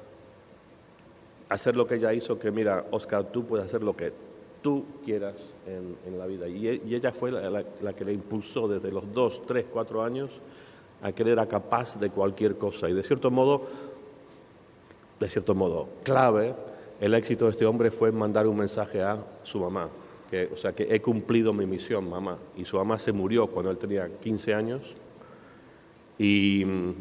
hacer lo que ella hizo, que mira, Óscar, tú puedes hacer lo que tú quieras en, en la vida. Y, y ella fue la, la, la que le impulsó desde los dos, tres, cuatro años a que él era capaz de cualquier cosa. Y de cierto modo, de cierto modo, clave, el éxito de este hombre fue mandar un mensaje a su mamá. Que, o sea, que he cumplido mi misión, mamá. Y su mamá se murió cuando él tenía quince años. Y...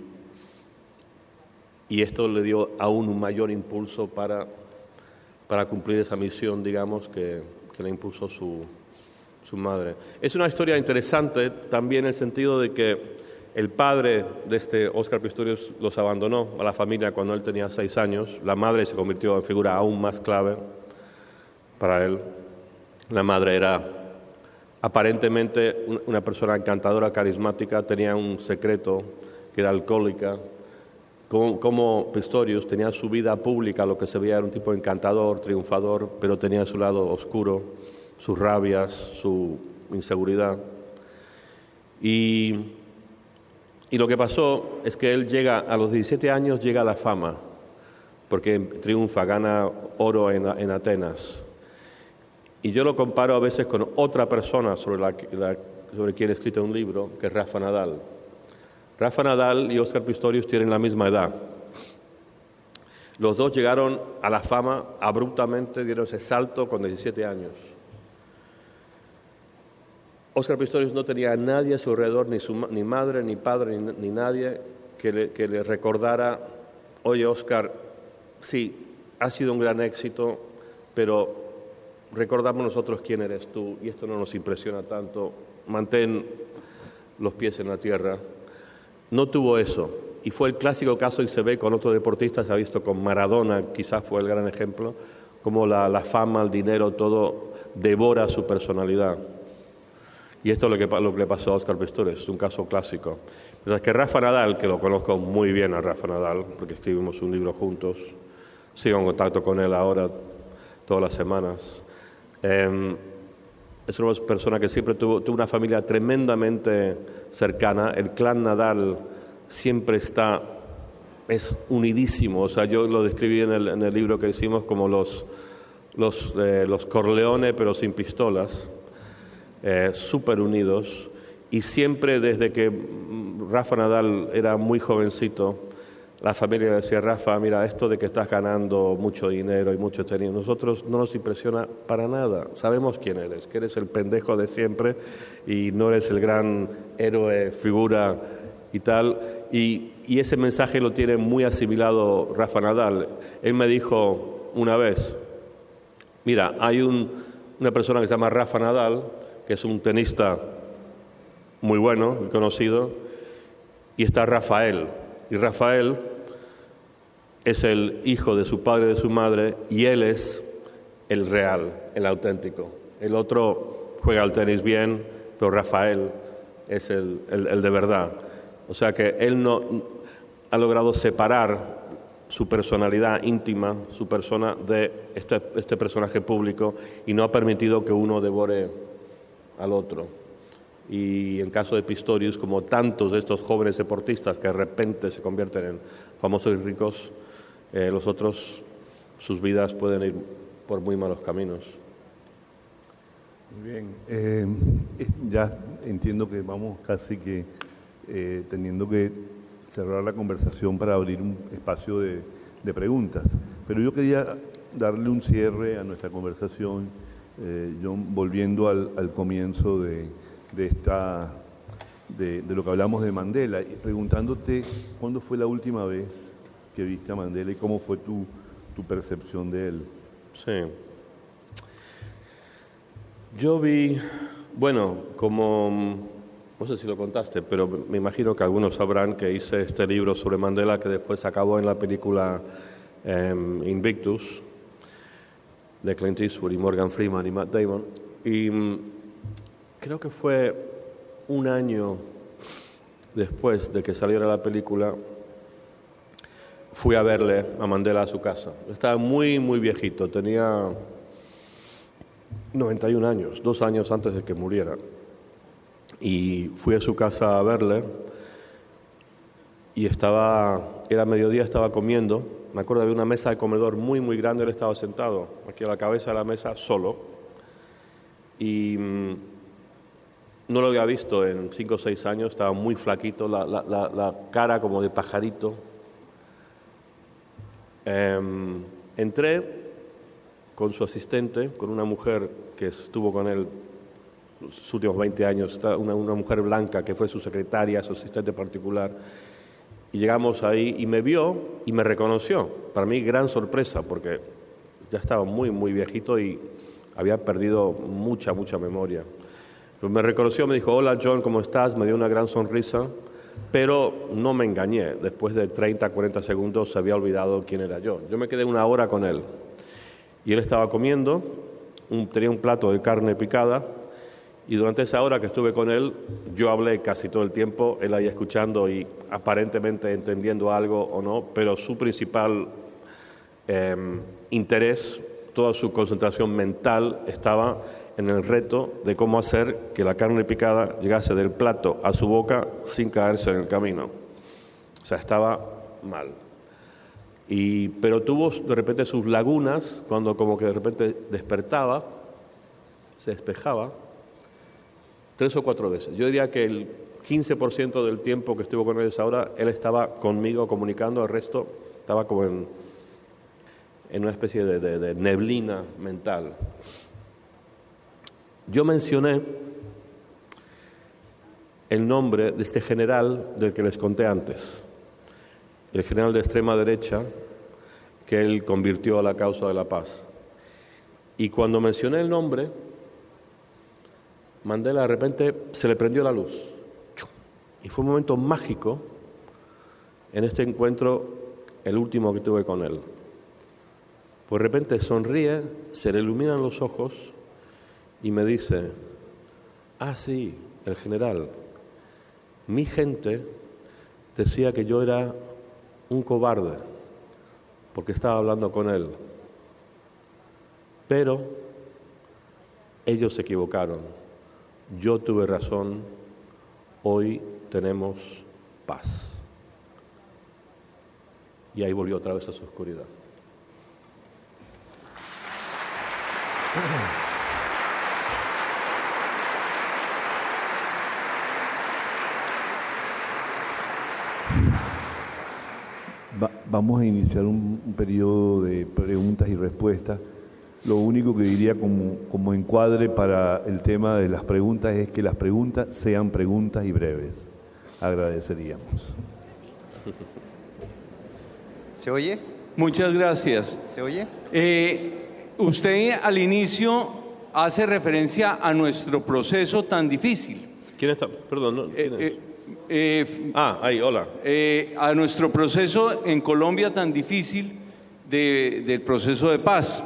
Y esto le dio aún un mayor impulso para, para cumplir esa misión, digamos, que, que le impuso su, su madre. Es una historia interesante también en el sentido de que el padre de este Óscar Pistorius los abandonó a la familia cuando él tenía seis años. La madre se convirtió en figura aún más clave para él. La madre era aparentemente una persona encantadora, carismática, tenía un secreto que era alcohólica. Como, como Pistorius tenía su vida pública, lo que se veía era un tipo encantador, triunfador, pero tenía su lado oscuro, sus rabias, su inseguridad. Y, y lo que pasó es que él llega, a los diecisiete años llega a la fama, porque triunfa, gana oro en, en Atenas. y yo lo comparo a veces con otra persona sobre, la, la, sobre quien he escrito un libro, que es Rafa Nadal. Rafa Nadal y Óscar Pistorius tienen la misma edad. Los dos llegaron a la fama abruptamente, dieron ese salto con diecisiete años. Óscar Pistorius no tenía a nadie a su alrededor, ni, su, ni madre, ni padre, ni, ni nadie que le, que le recordara: oye, Óscar, sí, ha sido un gran éxito, pero recordamos nosotros quién eres tú, y esto no nos impresiona tanto, mantén los pies en la tierra. No tuvo eso, y fue el clásico caso, y se ve con otros deportistas, se ha visto con Maradona, quizás fue el gran ejemplo, como la, la fama, el dinero, todo devora su personalidad. Y esto es lo que, lo que le pasó a Óscar Pistorius, es un caso clásico. Mientras que Rafa Nadal, que lo conozco muy bien a Rafa Nadal, porque escribimos un libro juntos, sigo en contacto con él ahora todas las semanas, eh, es una persona que siempre tuvo, tuvo una familia tremendamente cercana. El clan Nadal siempre está, es unidísimo. O sea, yo lo describí en el, en el libro que hicimos como los, los, eh, los Corleone, pero sin pistolas. Eh, súper unidos, y siempre desde que Rafa Nadal era muy jovencito, la familia le decía: Rafa, mira, esto de que estás ganando mucho dinero y mucho tenido, nosotros no nos impresiona para nada, sabemos quién eres, que eres el pendejo de siempre y no eres el gran héroe, figura y tal, y, y ese mensaje lo tiene muy asimilado Rafa Nadal. Él me dijo una vez: mira, hay un, una persona que se llama Rafa Nadal, que es un tenista muy bueno y conocido, y está Rafael. Y Rafael es el hijo de su padre y de su madre, y él es el real, el auténtico. El otro juega al tenis bien, pero Rafael es el, el, el de verdad. O sea que él no ha logrado separar su personalidad íntima, su persona, de este, este personaje público, y no ha permitido que uno devore al otro. Y en caso de Pistorius, como tantos de estos jóvenes deportistas que de repente se convierten en famosos y ricos, eh, los otros, sus vidas pueden ir por muy malos caminos. Muy bien, eh, ya entiendo que vamos casi que eh, teniendo que cerrar la conversación para abrir un espacio de, de preguntas, pero yo quería darle un cierre a nuestra conversación, Eh, John, volviendo al, al comienzo de, de, esta, de, de lo que hablamos de Mandela, y preguntándote cuándo fue la última vez que viste a Mandela y cómo fue tu, tu percepción de él. Sí. Yo vi, bueno, como, no sé si lo contaste, pero me imagino que algunos sabrán que hice este libro sobre Mandela, que después acabó en la película eh, Invictus, de Clint Eastwood y Morgan Freeman y Matt Damon, y um, creo que fue un año después de que saliera la película, fui a verle a Mandela a su casa. Estaba muy, muy viejito, tenía noventa y un años, dos años antes de que muriera, y fui a su casa a verle, y estaba, era mediodía, estaba comiendo. Me acuerdo, había una mesa de comedor muy, muy grande, él estaba sentado aquí a la cabeza de la mesa solo, y mmm, no lo había visto en cinco o seis años, estaba muy flaquito, la, la, la, la cara como de pajarito. Eh, entré con su asistente, con una mujer que estuvo con él los últimos veinte años, una, una mujer blanca que fue su secretaria, su asistente particular. Y llegamos ahí y me vio y me reconoció. Para mí, gran sorpresa, porque ya estaba muy, muy viejito y había perdido mucha, mucha memoria. Pero me reconoció, me dijo: hola John, ¿cómo estás? Me dio una gran sonrisa, pero no me engañé. Después de treinta, cuarenta segundos se había olvidado quién era yo. Yo me quedé una hora con él. Y él estaba comiendo, un, tenía un plato de carne picada, y durante esa hora que estuve con él, yo hablé casi todo el tiempo, él ahí escuchando y aparentemente entendiendo algo o no, pero su principal eh, interés, toda su concentración mental estaba en el reto de cómo hacer que la carne picada llegase del plato a su boca sin caerse en el camino. O sea, estaba mal. Y, pero tuvo de repente sus lagunas, cuando como que de repente despertaba, se despejaba tres o cuatro veces. Yo diría que el quince por ciento del tiempo que estuvo con ellos ahora, él estaba conmigo comunicando, el resto estaba como en, en una especie de, de, de neblina mental. Yo mencioné el nombre de este general del que les conté antes, el general de extrema derecha que él convirtió a la causa de la paz. Y cuando mencioné el nombre, Mandela de repente se le prendió la luz. Y fue un momento mágico en este encuentro, el último que tuve con él. Pues de repente sonríe, se le iluminan los ojos y me dice, ah, sí, el general, mi gente decía que yo era un cobarde porque estaba hablando con él. Pero ellos se equivocaron. Yo tuve razón. Hoy tenemos paz. Y ahí volvió otra vez a su oscuridad. Va, vamos a iniciar un, un periodo de preguntas y respuestas. Lo único que diría como, como encuadre para el tema de las preguntas es que las preguntas sean preguntas y breves. Agradeceríamos. ¿Se oye? Muchas gracias. ¿Se oye? Eh, usted al inicio hace referencia a nuestro proceso tan difícil. ¿Quién está? Perdón, ¿no? ¿Quién es? Eh, eh, ah, ahí, hola. Eh, a nuestro proceso en Colombia tan difícil de, del proceso de paz.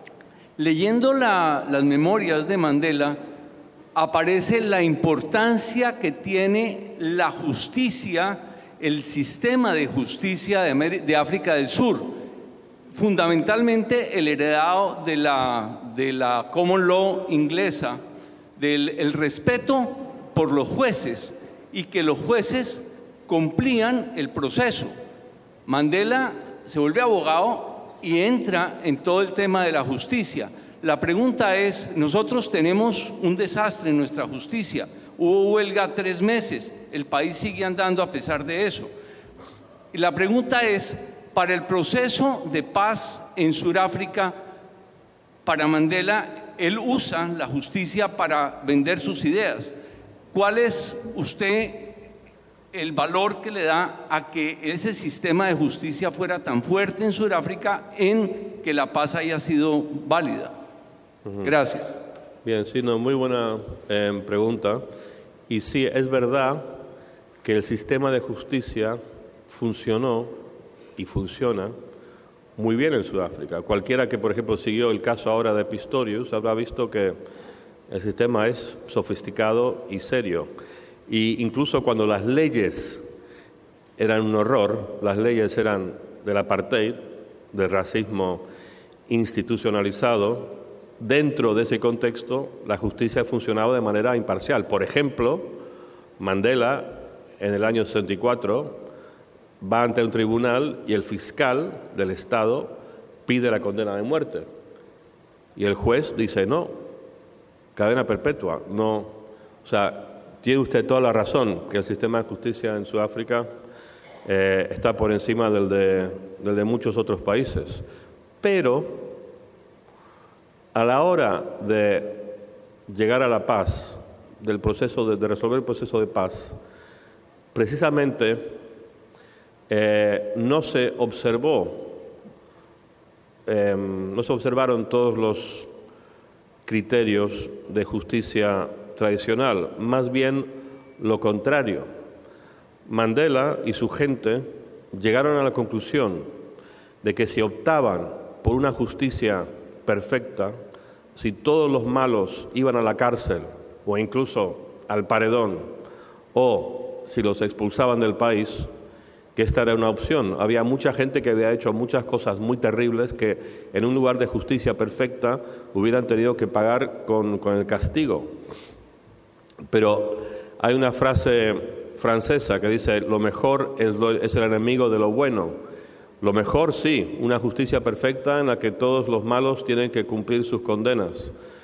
Leyendo la, las memorias de Mandela, aparece la importancia que tiene la justicia, el sistema de justicia de, América, de África del Sur, fundamentalmente el heredado de la, de la common law inglesa, del el respeto por los jueces y que los jueces cumplían el proceso. Mandela se vuelve abogado y entra en todo el tema de la justicia. La pregunta es, nosotros tenemos un desastre en nuestra justicia. Hubo huelga tres meses, el país sigue andando a pesar de eso. Y la pregunta es, para el proceso de paz en Sudáfrica, para Mandela, él usa la justicia para vender sus ideas. ¿Cuál es usted el valor que le da a que ese sistema de justicia fuera tan fuerte en Sudáfrica en que la paz haya sido válida? Uh-huh. Gracias. Bien, sí, no, muy buena eh, pregunta. Y sí, es verdad que el sistema de justicia funcionó y funciona muy bien en Sudáfrica. Cualquiera que, por ejemplo, siguió el caso ahora de Pistorius habrá visto que el sistema es sofisticado y serio. Y incluso cuando las leyes eran un horror, las leyes eran del apartheid, del racismo institucionalizado, dentro de ese contexto la justicia funcionaba de manera imparcial. Por ejemplo, Mandela en el año sesenta y cuatro va ante un tribunal y el fiscal del Estado pide la condena de muerte. Y el juez dice no, cadena perpetua, no. O sea, tiene usted toda la razón que el sistema de justicia en Sudáfrica eh, está por encima del de, del de muchos otros países. Pero a la hora de llegar a la paz, del proceso de, de resolver el proceso de paz, precisamente eh, no se observó, eh, no se observaron todos los criterios de justicia tradicional, más bien lo contrario. Mandela y su gente llegaron a la conclusión de que si optaban por una justicia perfecta, si todos los malos iban a la cárcel o incluso al paredón, o si los expulsaban del país, que esta era una opción. Había mucha gente que había hecho muchas cosas muy terribles que en un lugar de justicia perfecta hubieran tenido que pagar con, con el castigo. Pero hay una frase francesa que dice, lo mejor es, lo, es el enemigo de lo bueno. Lo mejor, sí, una justicia perfecta en la que todos los malos tienen que cumplir sus condenas.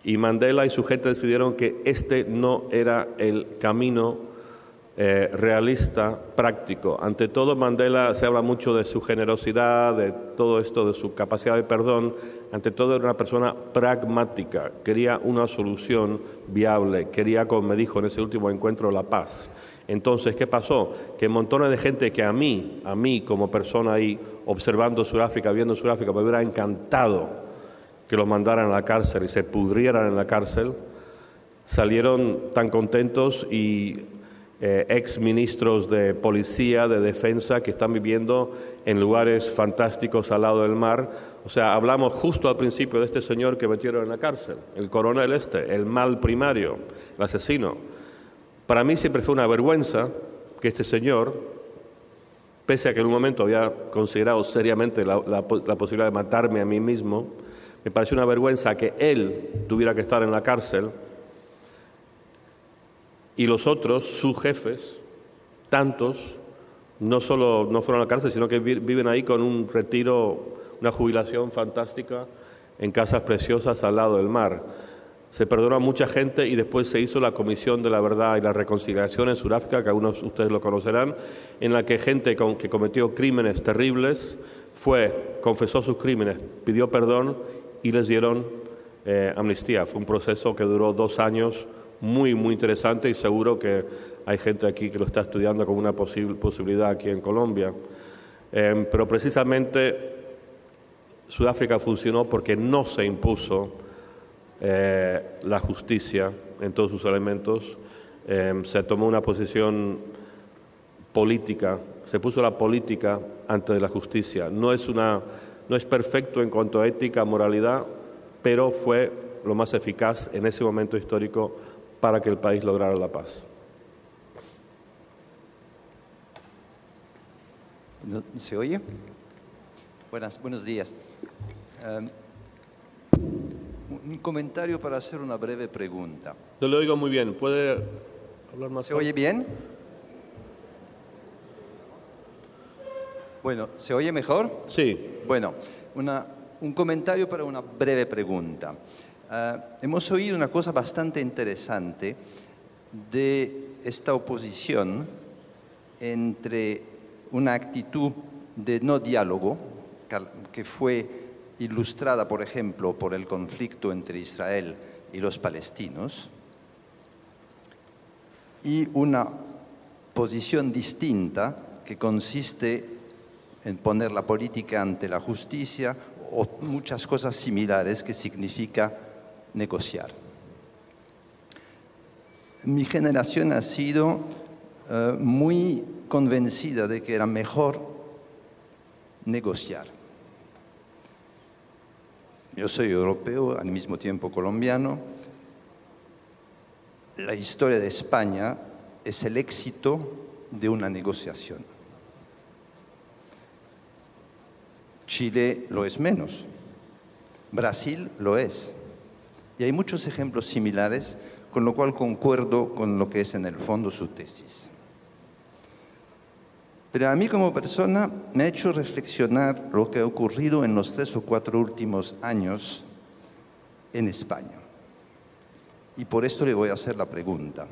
Y Mandela y su gente decidieron que este no era el camino eh, realista, práctico. Ante todo, Mandela, se habla mucho de su generosidad, de todo esto, de su capacidad de perdón. Ante todo, era una persona pragmática, quería una solución viable, quería, como me dijo en ese último encuentro, la paz. Entonces, ¿qué pasó? Que montones de gente que a mí, a mí como persona ahí, observando Sudáfrica, viendo Sudáfrica, me hubiera encantado que los mandaran a la cárcel y se pudrieran en la cárcel, salieron tan contentos y eh, ex ministros de policía, de defensa, que están viviendo en lugares fantásticos al lado del mar. O sea, hablamos justo al principio de este señor que metieron en la cárcel, el coronel este, el mal primario, el asesino. Para mí siempre fue una vergüenza que este señor, pese a que en un momento había considerado seriamente la, la, la posibilidad de matarme a mí mismo, me pareció una vergüenza que él tuviera que estar en la cárcel y los otros, sus jefes, tantos, no solo no fueron a la cárcel, sino que viven ahí con un retiro, una jubilación fantástica en casas preciosas al lado del mar. Se perdonó a mucha gente y después se hizo la Comisión de la Verdad y la Reconciliación en Sudáfrica, que algunos de ustedes lo conocerán, en la que gente con, que cometió crímenes terribles fue, confesó sus crímenes, pidió perdón y les dieron eh, amnistía. Fue un proceso que duró dos años, muy, muy interesante, y seguro que hay gente aquí que lo está estudiando como una posible posibilidad aquí en Colombia. Eh, pero precisamente Sudáfrica funcionó porque no se impuso eh, la justicia en todos sus elementos. Eh, se tomó una posición política, se puso la política antes de la justicia. No es una, no es perfecto en cuanto a ética, moralidad, pero fue lo más eficaz en ese momento histórico para que el país lograra la paz. ¿Se oye? Buenas, buenos días. Um, un comentario para hacer una breve pregunta. Yo lo oigo muy bien. ¿Puede hablar más? ¿Se oye bien? Bueno, ¿se oye mejor? Sí. Bueno, una, un comentario para una breve pregunta. Uh, hemos oído una cosa bastante interesante de esta oposición entre una actitud de no diálogo, que fue ilustrada, por ejemplo, por el conflicto entre Israel y los palestinos, y una posición distinta que consiste en poner la política ante la justicia o muchas cosas similares que significa negociar. Mi generación ha sido uh, muy convencida de que era mejor negociar. Yo soy europeo, al mismo tiempo colombiano. La historia de España es el éxito de una negociación. Chile lo es menos. Brasil lo es. Y hay muchos ejemplos similares, con lo cual concuerdo con lo que es en el fondo su tesis. Pero a mí como persona me ha hecho reflexionar lo que ha ocurrido en los tres o cuatro últimos años en España. Y por esto le voy a hacer la pregunta.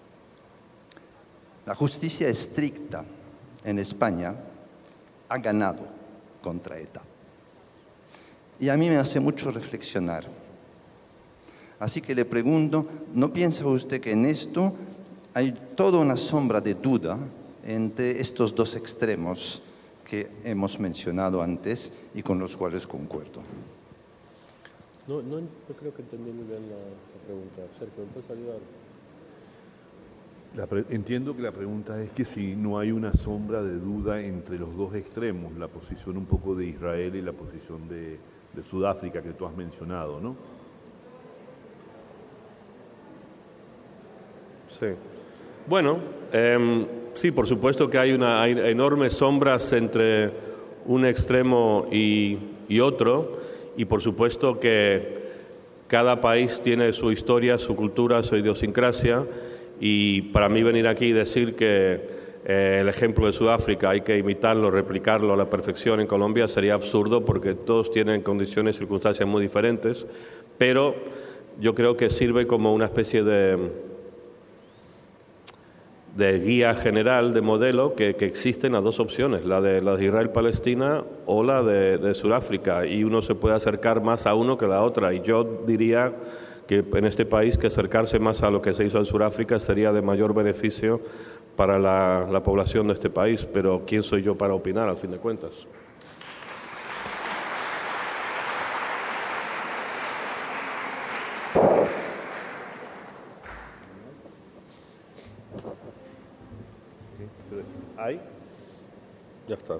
La justicia estricta en España ha ganado contra ETA. Y a mí me hace mucho reflexionar. Así que le pregunto, ¿no piensa usted que en esto hay toda una sombra de duda entre estos dos extremos que hemos mencionado antes y con los cuales concuerdo? No, no, no creo que entendí muy bien la, la pregunta. Sergio, ¿me puedes ayudar? La pre- entiendo que la pregunta es que si no hay una sombra de duda entre los dos extremos, la posición un poco de Israel y la posición de, de Sudáfrica que tú has mencionado, ¿no? Sí. Bueno, eh, sí, por supuesto que hay, una, hay enormes sombras entre un extremo y, y otro, y por supuesto que cada país tiene su historia, su cultura, su idiosincrasia, y para mí venir aquí y decir que eh, el ejemplo de Sudáfrica hay que imitarlo, replicarlo a la perfección en Colombia sería absurdo, porque todos tienen condiciones y circunstancias muy diferentes, pero yo creo que sirve como una especie de, de guía general, de modelo, que, que existen las dos opciones, la de, la de Israel-Palestina o la de, de Sudáfrica, y uno se puede acercar más a uno que a la otra, y yo diría que en este país que acercarse más a lo que se hizo en Sudáfrica sería de mayor beneficio para la, la población de este país, pero ¿quién soy yo para opinar, al fin de cuentas? ¿Ahí? Ya está.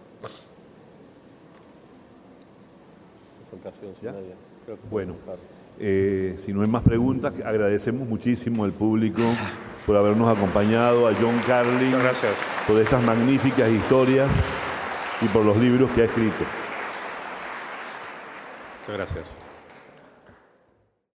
¿Ya? Bueno, eh, si no hay más preguntas, agradecemos muchísimo al público por habernos acompañado, a John Carlin, gracias. por estas magníficas historias y por los libros que ha escrito. Muchas gracias.